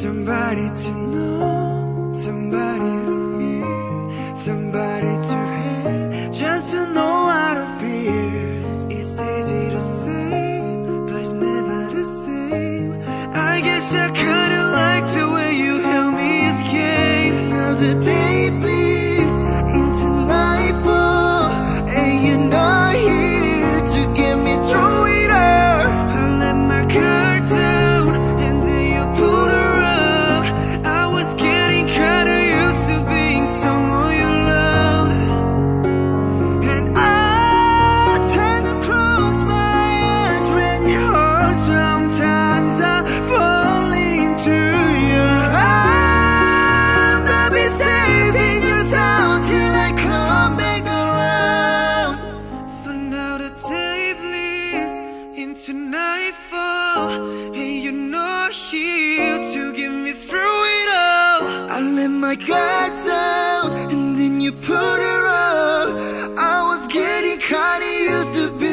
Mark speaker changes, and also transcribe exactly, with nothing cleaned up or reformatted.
Speaker 1: Somebody to know, somebody to hear, somebody to hate, just to know how to feel. It's easy to say, but it's never the same. I guess I kinda like the way you help me escape. Another day bleeds into nightfall, and you're not here to get me through it all. I let my guard down, and then you pulled her up. I was getting kinda used to being someone you loved, and I tend to close my eyes when you hurt. Sometimes I fall into your arms. I'll be saving your sound till I come back around. For now the day bleeds into nightfall, and you're not here to get me through it all. I let my guard down, and then you put her up. I was getting kinda used to being